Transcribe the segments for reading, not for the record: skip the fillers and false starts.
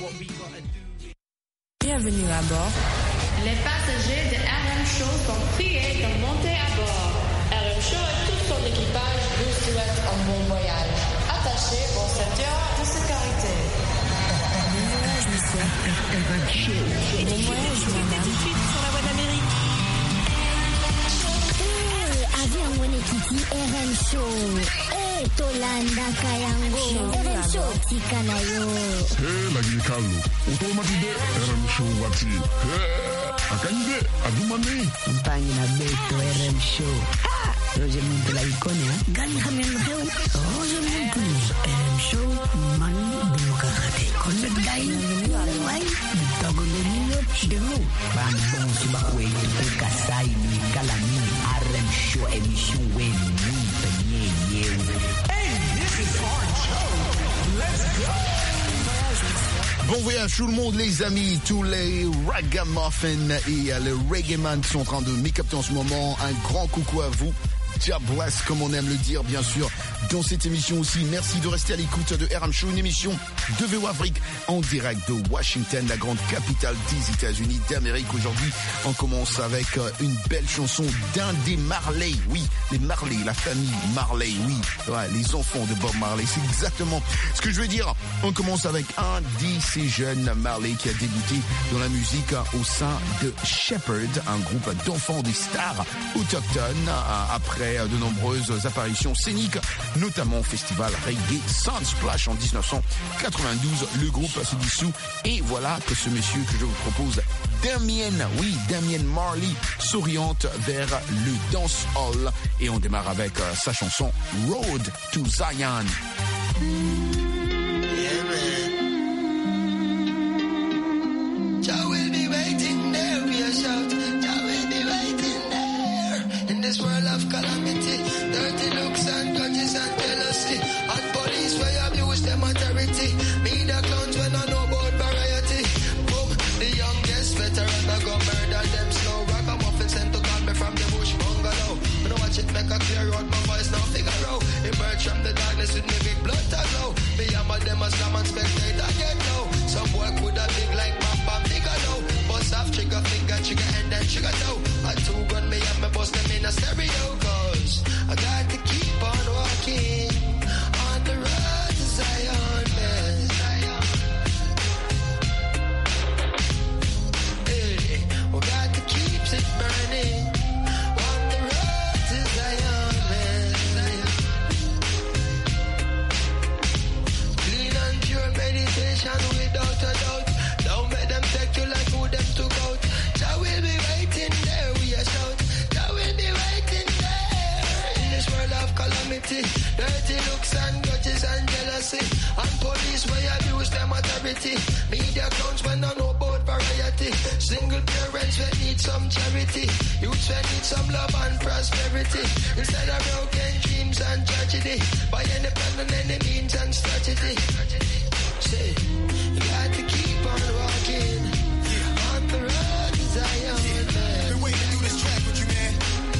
Bienvenue à bord. Les passagers de RM Show sont priés de monter à bord. RM Show et tout son équipage vous souhaitent un bon voyage. Attachez vos ceintures de sécurité. Bon voyage, monsieur. RM Show. Bon voyage, madame. Tout de suite sur la voie d'Amérique. Avion Wenekiti RM Show. Tolanda Kayango. RM Show Tikanayo. Lagi Carlo. Automatique RM Show Wati. Akande Adumane. Compagna Beto RM Show. Roger Monte la icona. Gani Hamel Heu. Roger Monte. RM Show. Manu Demokrate. Connect Dai. Wai. Togo de Nino. Dego. Bambon Subakwe. Kasai. Kalami. RM Show. Émission Wen. Bon voyage tout le monde les amis, tous les ragamuffins et les reggaeman sont en train de m'écapter en ce moment. Un grand coucou à vous. God bless, comme on aime le dire, bien sûr, dans cette émission aussi. Merci de rester à l'écoute de RM Show, une émission de VO Afrique en direct de Washington, la grande capitale des États-Unis d'Amérique. Aujourd'hui, on commence avec une belle chanson d'un des Marley. Oui, les Marley, la famille Marley, oui. Ouais, les enfants de Bob Marley, c'est exactement ce que je veux dire. On commence avec un de ces jeunes Marley qui a débuté dans la musique au sein de Shepherd, un groupe d'enfants des stars autochtones, après de nombreuses apparitions scéniques, notamment au festival Reggae Sunsplash en 1992. Le groupe se dissout et voilà que ce monsieur que je vous propose, Damien Marley, s'oriente vers le dancehall et on démarre avec sa chanson Road to Zion. This world of calamity, dirty looks and grudges and jealousy, and police where abuse them authority. Media clowns when I know about variety. Boom, the youngest veteran I go murder them slow. Ragamuffin sent to call me from the bush bungalow. When I watch it make a clear out my voice now figure out. Emerge from the darkness with me big blood to glow. Me hammer them as slam and spectator get low. Some boy could have big like Mamba bigger low. Bust off trigger finger trigger and then trigger toe. I two gun me and me bust them in a stereo. Cause I got to keep on walking on the road to Zion, man. Hey, we got to keep it burning on the road to Zion, man. Clean and pure meditation without a doubt. Don't let them take you like who them took out. Jah will be waiting there, we a shout. Jah will be waiting there in this world of calamity. Dirty looks and grudges and jealousy, and police where abuse them authority. Media clowns when I know about variety. Single parents will need some charity. Youths will need some love and prosperity. Instead of broken dreams and tragedy, by any plan and any means and strategy. Say, you got to keep on walking on the road to Zion, man. Been waiting to do this track with you, man.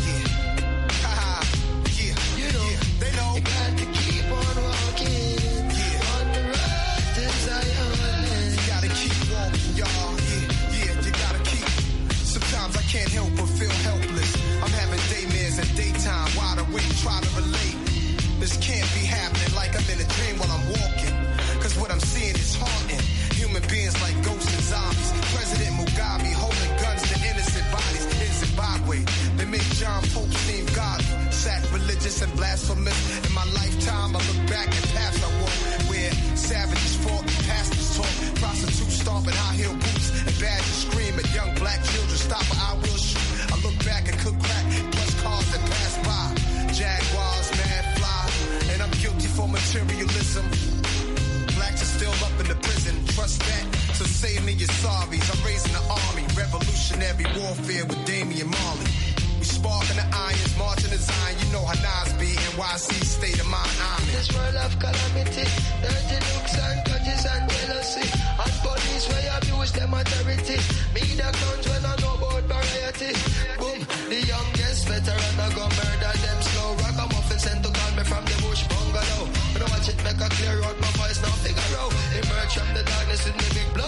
Yeah. Haha. Yeah. You know, they know. You got to keep on walking on the road to Zion, man. You gotta keep walking, y'all. Yeah, you gotta keep. Sometimes I can't help but feel helpless. I'm having daymares and daytime, wide awake, try to relate. This can't be happening like I'm in a dream while I'm walking. Cause what I'm seeing is haunting. Human beings like ghosts and zombies. President Mugabe holding guns to innocent bodies in Zimbabwe. They make John Pope seem godly, sacrilegious and blasphemous. In my lifetime, I look back at paths I walk where savages fought, pastors talk, prostitutes stomping high heel boots, and badgers scream at young black children, stop or I will shoot. I look back and cook crack, plus cars that pass by. Jaguars, mad fly, and I'm guilty for materialism. Blacks are still up in the prison, trust that. So say me your sorries. I'm raising the army, revolutionary warfare with Damian Marley. We sparking the irons, marching the Zion. You know how Nas be, NYC state of mind. I'm in this world of calamity, dirty looks and grudges and jealousy, and police where abuse them authority. Media clowns when I know about variety. Boom, the youngest veteran I go murder them slow. Ragamuffin sent to call me from the bush bungalow. When I watch it make a clear out my voice now figure out. Emerge from the darkness with me big blood.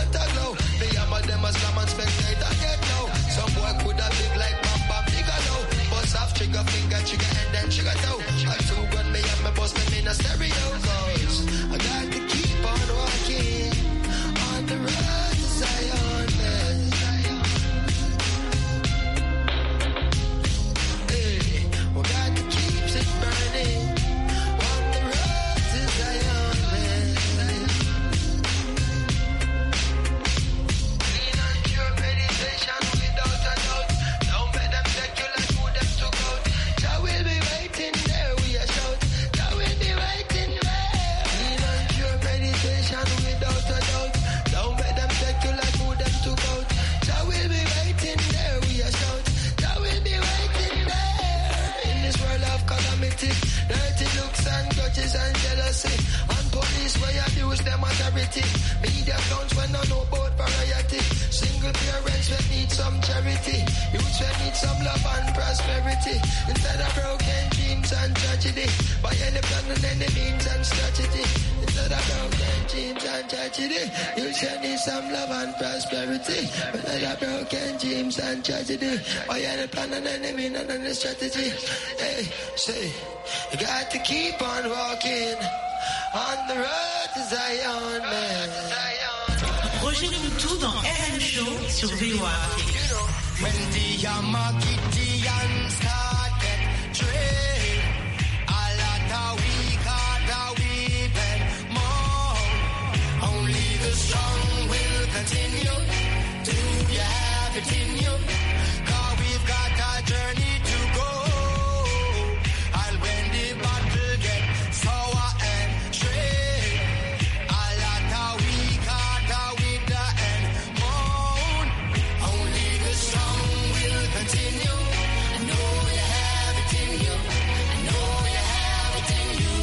variety. Media accounts when I know about variety. Single parents that need some charity. Youths that need some love and prosperity. Instead of broken dreams and tragedy. By any plan and any means and strategy. Instead of broken dreams and tragedy. Youths that need some love and prosperity. Instead of broken dreams and tragedy. By any plan and any means and any strategy. Hey, say, you got to keep on walking on the road to Zion, man. Roger Coutou dans RM Show sur VOA. When the Yamakitians started trade, a lot of weak heart are weeping more. Only the strong will continue. Do you have it in you? 'Cause we've got a journey to go. And when the battle gets sour and straight, a lot of weak heart are with the end moan. Only the strong will continue. I know you have it in you. I know you have it in you.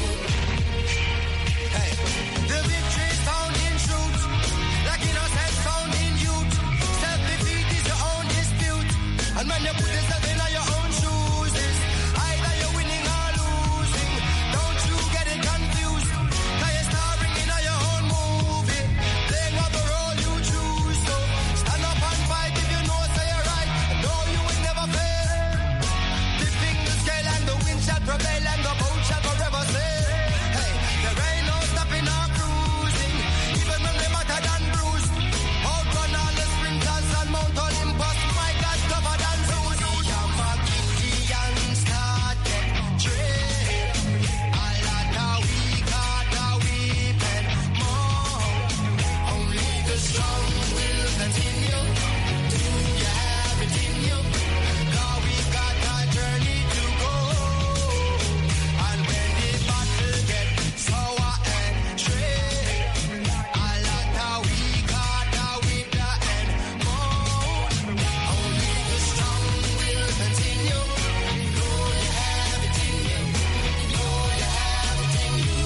Hey, the victory is found in truth, like innocence found in youth. Self-defeat is your own dispute, and when you put yourself in your own shoes, it's either you're winning or losing. Don't you get it confused, 'cause you're starring in your own movie, playing whatever role you choose. So stand up and fight if you know say you're right, and know you will never fail. Tipping the scale and the wind shall prevail, and the boat shall forever sail. Hey, there ain't no stopping or cruising, even when they matter than bruised. Outrun all the sprinters and Mount Olympus, my God, tougher than Zeus. Yamakitians started trade, a lot of weak heart are weeping more. Only the strong will continue. Do you have it in you? 'Cause we've got a journey to go. And when the battle gets sour and straight, a lot of weak heart are with the end moan. Only the strong will continue. You know you have it in you. You know you have it in you.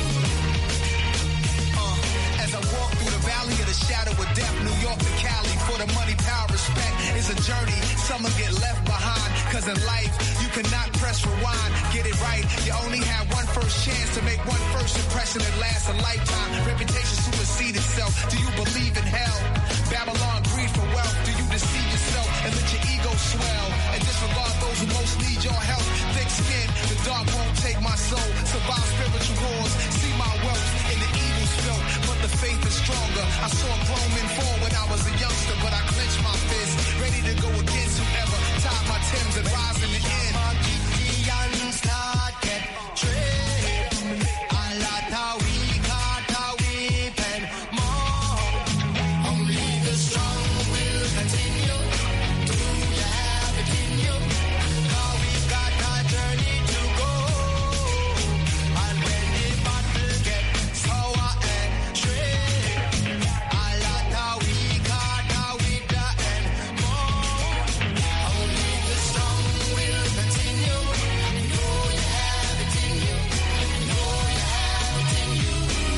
As I walk through the valley of the shadow of death, New York to Cali, for the money, power, respect is a journey. Some will get left behind, 'cause in life, you cannot press rewind. Get it right, you only have one first chance to make one first impression that lasts a lifetime. Reputation supersedes itself. Do you believe in hell? Babylon, greed for wealth. Do you deceive yourself and let your ego swell? And disregard those who most need your help. Thick skin, the dark won't take my soul. Survive spiritual wars, see my wealth in the evil's felt, but the faith is stronger. I saw grown men fall when I was a youngster, but I clenched my fist, ready to go against whoever tied my Timbs and rise in the end. Yamakitians started trade, a lot of weak heart are weeping more. Only the strong will continue. Do you have it in you? 'Cause we've got a journey to go. And when the battle gets sour and straight, a lot of weak heart are with the end moan. Only the strong will continue. You know you have it in you. You know you have it in you.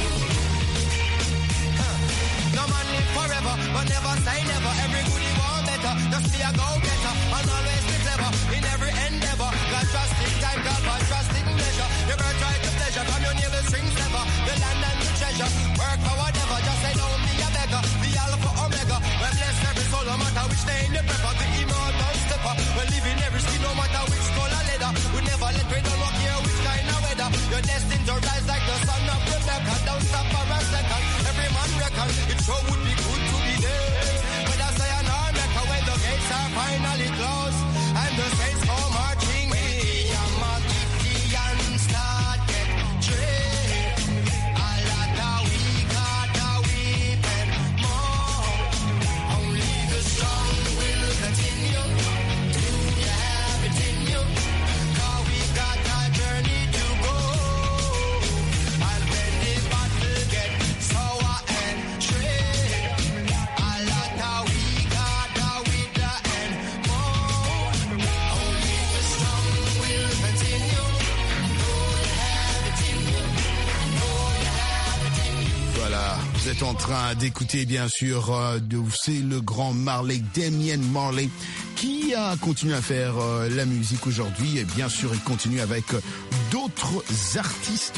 No man live forever, but never say never. Every good you want better, just be a go-getter. And always be clever in every endeavor. God trust in time, God but trust in measure. Never try to pleasure, from your nail the strings never. The land and the treasure, work for whatever. Just say don't be a beggar, be alpha omega. Well bless every soul, no matter which day in the prepper. The immortal stepper, we live in every skin, no matter which color leather. We never let we don't walk here which kind of weather. You're destined to rise like the son of Rebecca. Don't stop for a second, every man reckon. It sure would be good to be there. But I say an Mecca when the gates are finally closed and the saints come marching in. Yamakitians started trade, a lot of weak heart are weeping more. Only the strong will continue. Do you have it in you? 'Cause we've got a journey to go. And when the battle gets sour and straight, Vous êtes en train d'écouter bien sûr, c'est le grand Marley, Damian Marley, qui a continué à faire la musique aujourd'hui et bien sûr il continue avec d'autres artistes,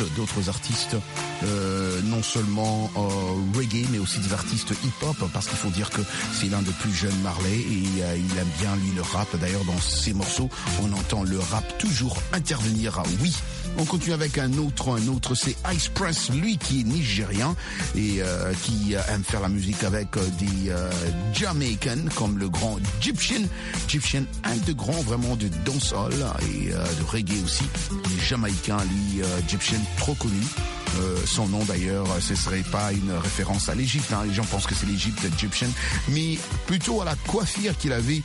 non seulement reggae mais aussi des artistes hip-hop, parce qu'il faut dire que c'est l'un des plus jeunes Marley et il aime bien lui le rap. D'ailleurs dans ses morceaux on entend le rap toujours intervenir. Oui, on continue avec un autre, c'est Ice Prince, lui qui est nigérien et qui aime faire la musique avec des Jamaicans comme le grand Egyptian, un de grands vraiment de dancehall et de reggae aussi. Les Jamaïcains, lui, Egyptian, trop connu. Son nom d'ailleurs, ce serait pas une référence à l'Égypte, hein. Les gens pensent que c'est l'Égypte Egyptian, mais plutôt à la coiffure qu'il avait,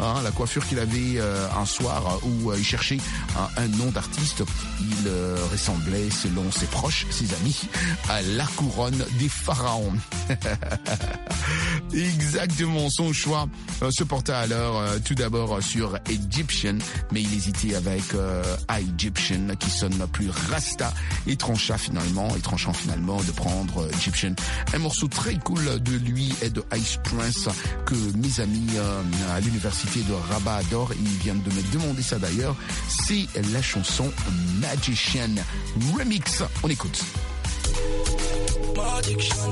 un soir où il cherchait un nom d'artiste. Il ressemblait, selon ses proches, ses amis, à la couronne des pharaons. Exactement, son choix se portait alors tout d'abord sur Egyptian, mais il hésitait avec Egyptian qui sonne plus rasta et tranchant finalement de prendre Egyptian. Un morceau très cool de lui et de Ice Prince que mes amis à l'université de Rabat adorent. Ils viennent de me demander ça d'ailleurs. C'est la chanson Magician Remix. On écoute. Magician.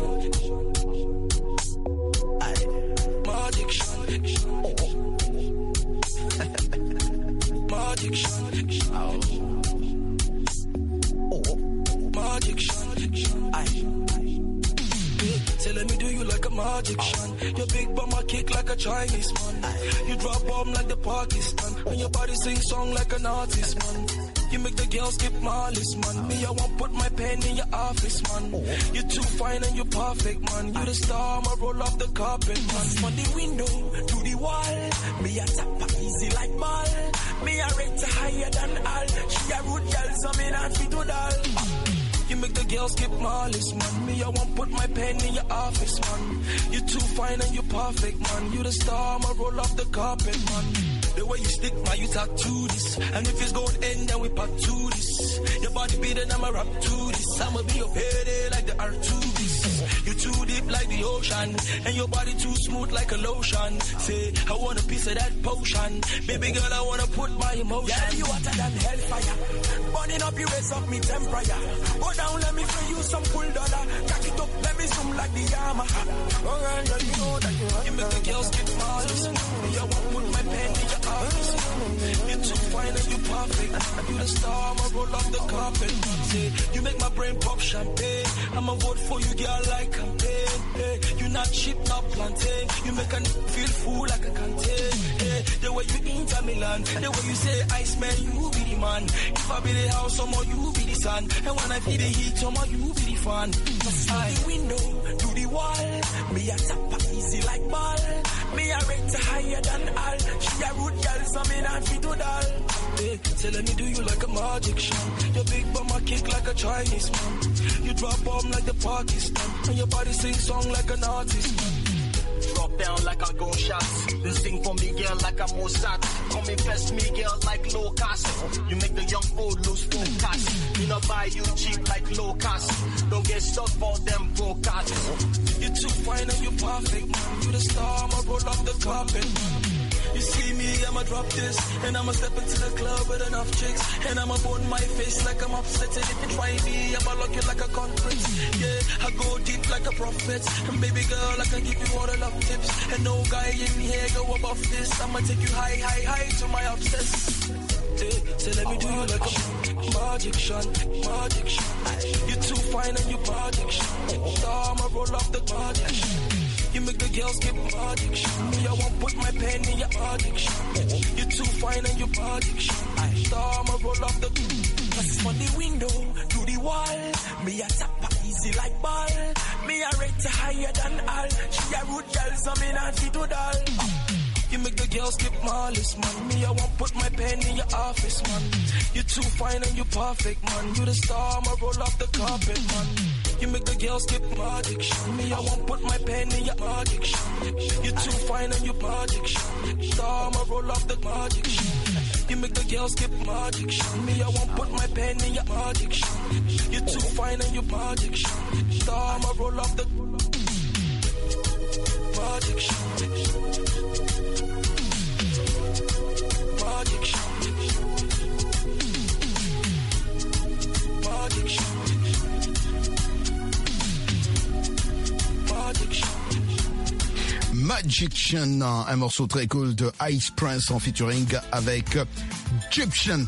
Telling me, do you like a magician? Your big bummer kick like a Chinese man. You drop bomb like the Pakistan, and your body sing song like an artist, man. You make the girls skip Marlis, man. Me, I won't put my pen in your office, man. You're too fine and you're perfect, man. You the star, I'ma roll off the carpet, man. From the window to the wall, me a tap easy like ball. Me a rate higher than all. She a rude girl, so me not fit to doll. You make the girls skip Marlis, man. Me, I won't put my pen in your office, man. You're too fine and you're perfect, man. You the star, I'ma roll off the carpet, man. The way you stick, man, you talk to this. And if it's gold end, then we pack to this. Your body beating, I'ma rap to this. I'ma be your payday like the R2Bs. You too deep like the ocean, and your body too smooth like a lotion. Say, I want a piece of that potion. Baby girl, I wanna put my emotion. Yeah, you hotter than hellfire. Burning up, you raise up me temperature. Go down, let me feel you some cool dollar. Jack it up, let me zoom like the Yamaha. Oh, girl, you know that you make the girls get Marlis. Me, I won't put my pen in your office. You're too fine and you perfect. You the star, I'ma roll off the carpet. Say, you make my brain pop champagne. I'ma vote for you, girl, like campaign. Hey, you not cheap, not plantain. You make a feel full like a canteen. Hey, the way you enter Milan, the way you say, Iceman, you be the man. If I be the house, somehow you be the sun. And when I feel the heat, somehow you be the fan. From the window to the wall, me a tap easy like ball. Me a rate higher than all. She a rude girl, so me not fit to doll. Hey, telling me, do you like a magician? Your big bummer kick like a Chinese man. You drop bomb like the Pakistan, and your body sing song like an artist. Drop down like a gunshot. Then sing for me, girl, like a Mossad. Come invest me, girl, like low cost. You make the young old lose focus. You know buy you cheap like low cost. Don't get stuck for them broke ass. You're too fine and you're perfect, man. You the star, I'ma roll off the carpet. You see me, I'ma drop this, and I'ma step into the club with enough chicks, and I'ma burn my face like I'm upset. And if you try me, I'ma lock you like a conference. Yeah, I go deep like a prophet, and baby girl, I can give you all the love tips, and no guy in here go above this. I'ma take you high, high, high to my obsess. Say, let me do you like a magician. You're too fine and you're magician. I'ma roll off the magician. You make the girls get addiction. Me, I won't put my pen in your addiction. You're too fine and you're addiction. I'ma roll off the Cause from the window to the wall. Me a tap easy like ball. Me a rate higher than all. She a rude girl, so me not fit to doll. You make the girls skip Marlis, man. Me, I won't put my pen in your office, man. You're too fine and you're perfect, man. You the star, I'ma roll off the carpet, man. You make the girls skip addiction. Me, I won't put my pen in your addiction. You're too fine and you're addiction. Star, I'ma roll off the addiction. You make the girls skip my addiction. Me, I won't put my pen in your addiction. You're too fine and you're my addiction. Time I roll up the my addiction. My addiction. My addiction. My addiction. Magician, un morceau très cool de Ice Prince en featuring avec Egyptian.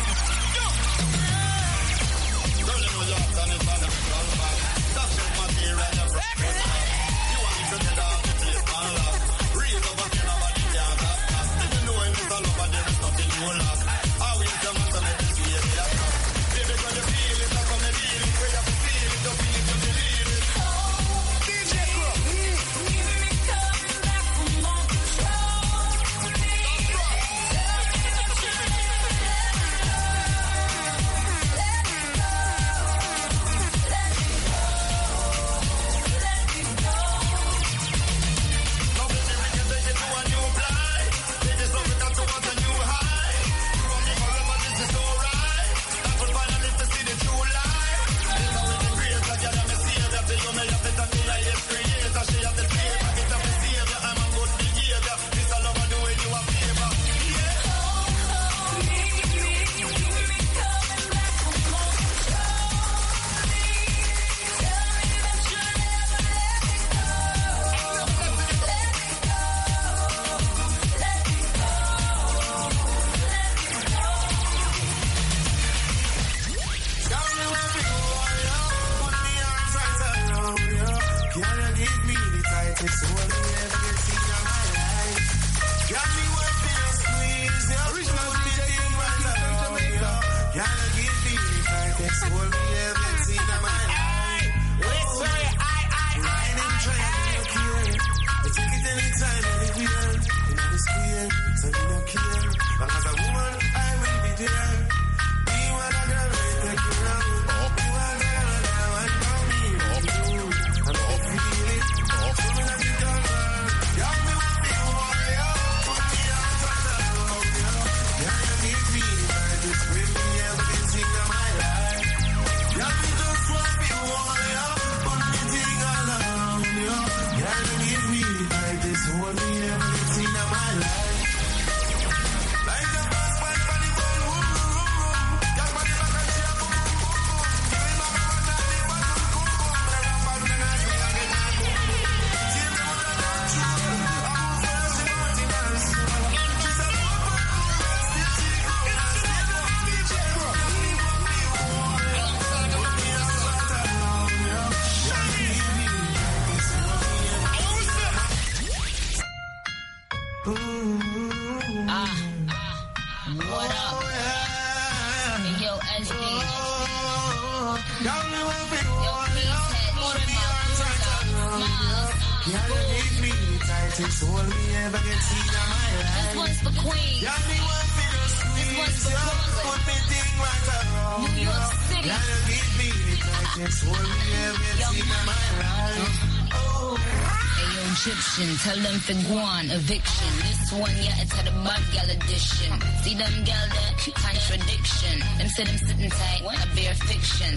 Tell them for guan, eviction. This one, yeah, it's had a bad gal edition. See them gal there? Contradiction. Them say them sitting tight, I bear fiction.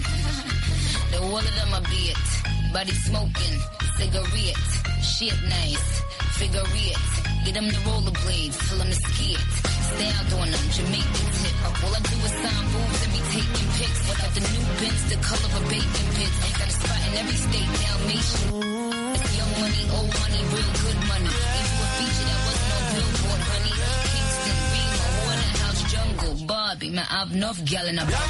The whole of them a beat. Body smoking, cigarette. Shit nice, figure it. Get them the rollerblades, tell them to ski it. Stay out on them, Jamaican tip. All I do is sign boobs and be taking pics. Without the new bins, the color of bacon pits. Ain't got a spot in every state, Dalmatian. Young money, old money, real good money. Ain't you a feature that wasn't on Billboard, honey. Kingston, Beamer, Waterhouse, Jungle, Barbie. Man, I've enough gal in a bar.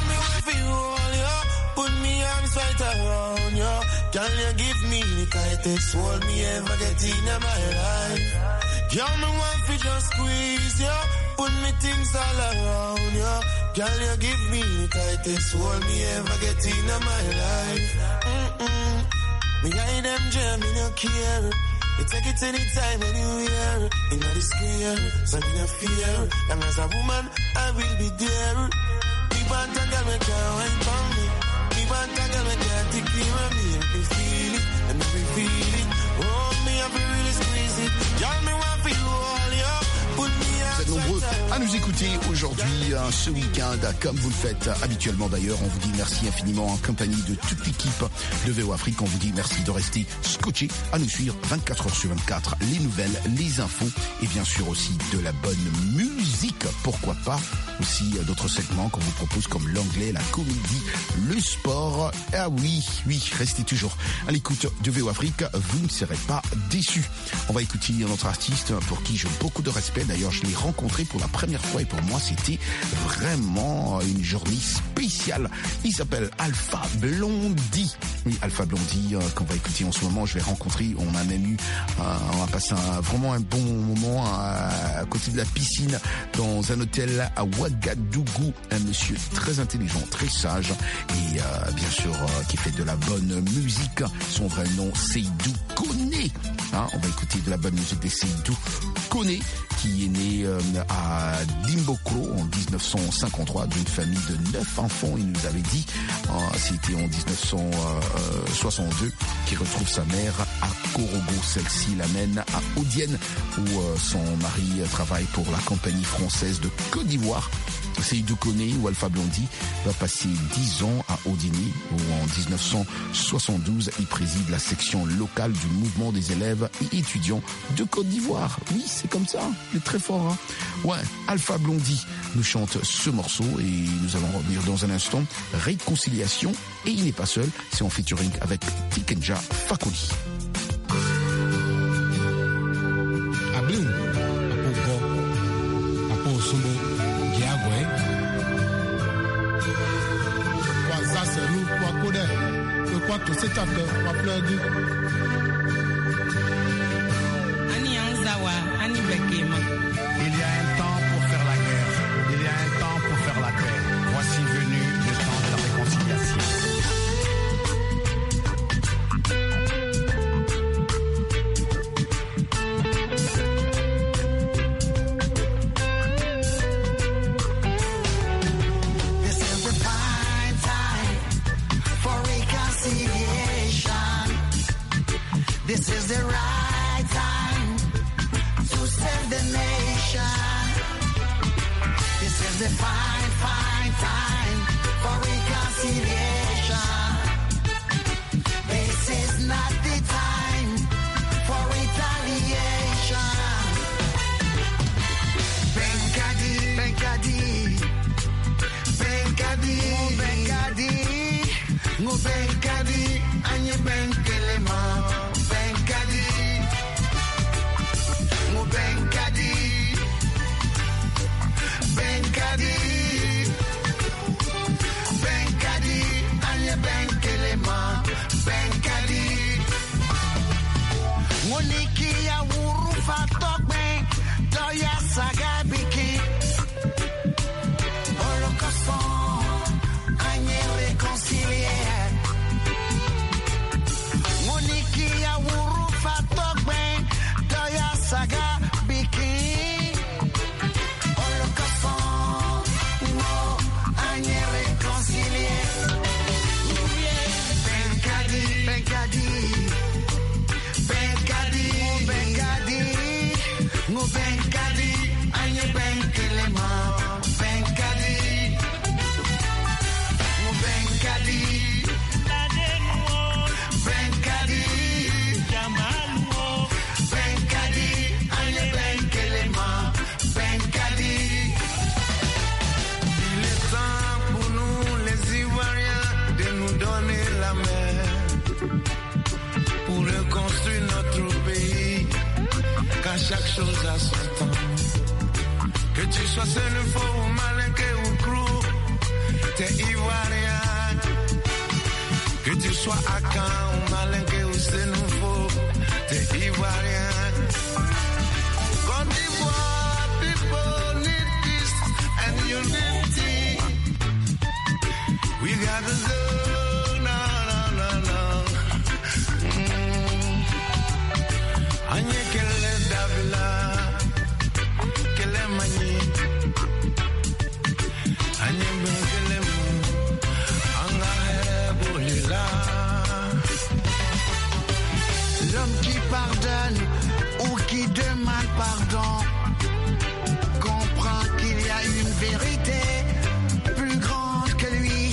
Put me arms right around you. Can you give me the tightest hold me ever get in my life? Girl, me want to just squeeze you. Put me things all around you. Can you give me the tightest hold me ever get in my life? Me eye them jam, me no care. You take it anytime, anywhere. In the square, so me no fear. And as a woman, I will be there. People and girl, me can't wait for me. People and girl, me can't take care of me. If you feel it, and if you feel it, oh, me have to really squeeze it. Y'all me want for you all, yo. Put me Vous êtes nombreux à nous écouter aujourd'hui, ce week-end, comme vous le faites habituellement d'ailleurs. On vous dit merci infiniment en compagnie de toute l'équipe de VO Afrique. On vous dit merci de rester scotché à nous suivre 24 heures sur 24, les nouvelles, les infos et bien sûr aussi de la bonne musique. Pourquoi pas aussi d'autres segments qu'on vous propose comme l'anglais, la comédie, le sport. Ah oui, restez toujours à l'écoute de VO Afrique, vous ne serez pas déçus. On va écouter notre artiste pour qui j'ai beaucoup de respect. D'ailleurs, je l'ai rencontré pour la première fois et pour moi, c'était vraiment une journée spéciale. Il s'appelle Alpha Blondy. Oui, Alpha Blondy, qu'on va écouter en ce moment. Je l'ai rencontré. On a même eu, on a passé vraiment un bon moment à côté de la piscine dans un hôtel à Ouagadougou. Un monsieur très intelligent, très sage et bien sûr qui fait de la bonne musique. Son vrai nom, Seydou Koné. On va écouter de la bonne musique de Seydou Koné, qui est né à Dimbokro en 1953 d'une famille de 9 enfants. Il nous avait dit, c'était en 1962, qu'il retrouve sa mère à Korogo. Celle-ci l'amène à Odienne où son mari travaille pour la compagnie française de Côte d'Ivoire. Seydou Koné ou Alpha Blondy va passer 10 ans à Odini où en 1972 il préside la section locale du mouvement des élèves et étudiants de Côte d'Ivoire. Oui, c'est comme ça, il est très fort. Hein. Ouais, Alpha Blondy nous chante ce morceau et nous allons revenir dans un instant. Réconciliation, et il n'est pas seul, c'est en featuring avec Tikenja Fakoli. Ablim, Apo Sumbo, Giagwe, Wazaseru, Wakode, Wakwato Setape, Waplegu. Ani Anzawa, Ani Bekema. Il y a un temps pour faire la guerre, il y a un temps pour faire la paix. Voici venu le temps de la réconciliation. This is the right time to save the nation. This is the fine time for reconciliation. This is not the time for retaliation. Benkadi, Benkadi, Benkadi, Benkadi, Ngo Benkadi, Anye Benkelema. Moniki ya wurufa tokbe doya sagabiki Holocaust anye réconcilier Moniki ya wurufa tokbe doya sagabiki Holocaust no anye réconcilier Benkadi Benkadi Benkadi, anye benkelema, Benkadi, Benkadi, Benkadi, Benkadi, anye benkelema, Benkadi. Il est temps pour nous les Ivoiriens de nous donner la main pour reconstruire notre pays. Car chaque chose a son temps. Que tu sois sénéfo ou malinqué ou crou, t'es ivoirien. Que tu sois akan ou malinqué ou sénéfo, t'es ivoirien. Côte d'Ivoire, people need peace and unity. We gotta do, no. Anye kele Davila, kele mani, anye kele mu, anga bolila. L'homme qui pardonne ou qui demande pardon comprend qu'il vérité plus grande que lui.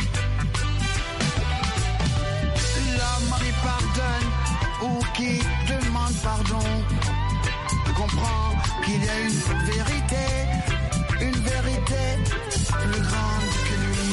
L'homme qui pardonne ou qui demande pardon comprend qu'il y a une vérité plus grande que lui.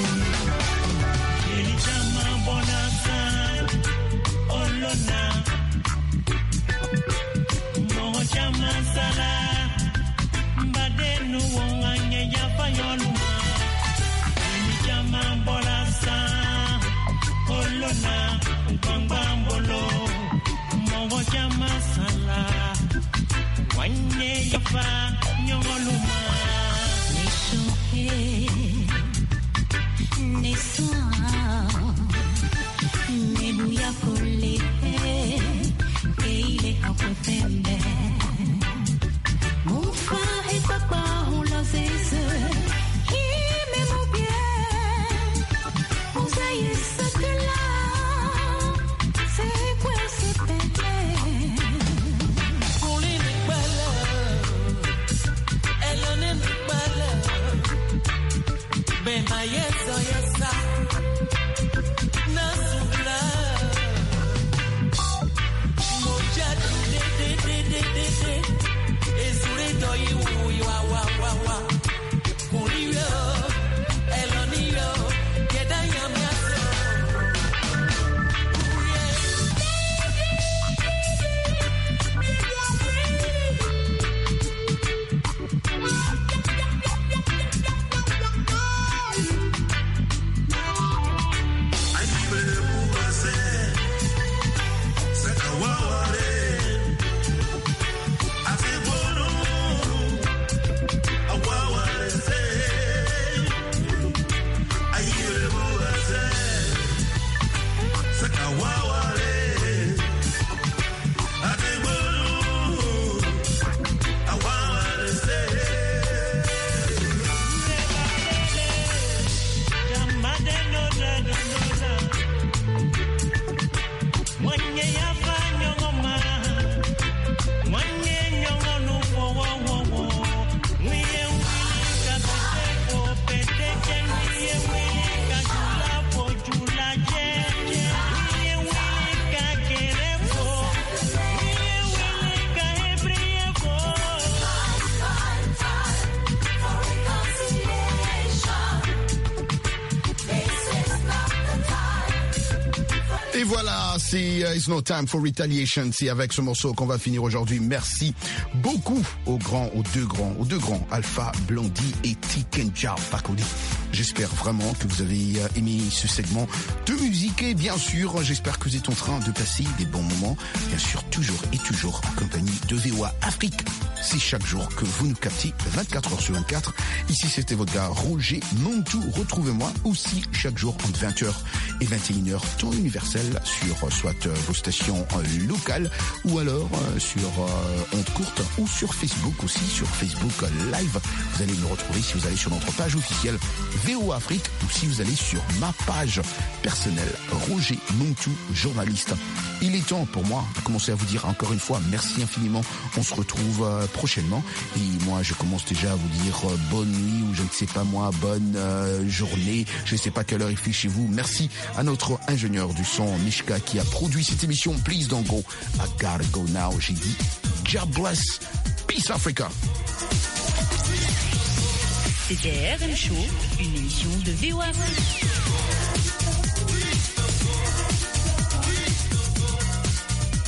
Et voilà, c'est It's No Time for Retaliation. C'est avec ce morceau qu'on va finir aujourd'hui. Merci beaucoup aux deux grands, Alpha Blondy et Tikenja Fakoli. J'espère vraiment que vous avez aimé ce segment de musique et bien sûr, j'espère que vous êtes en train de passer des bons moments. Bien sûr, toujours en compagnie de VOA Afrique. C'est chaque jour que vous nous captez 24 heures sur 24. Ici, c'était votre gars Roger Montou. Retrouvez-moi aussi chaque jour entre 20h et 21h, temps universel sur soit vos stations locales ou alors sur ondes courtes ou sur Facebook aussi, sur Facebook Live. Vous allez me retrouver si vous allez sur notre page officielle VOA Afrique ou si vous allez sur ma page personnelle Roger Montou, journaliste. Il est temps pour moi de commencer à vous dire encore une fois merci infiniment. On se retrouve prochainement et moi je commence déjà à vous dire bonne nuit ou je ne sais pas moi, bonne journée. Je ne sais pas quelle heure il fait chez vous. Merci à notre ingénieur du son Mishka qui a produit cette émission. Please don't go, I gotta go now. J'ai dit God bless, peace Africa. C'était RM Show, une émission de VOA.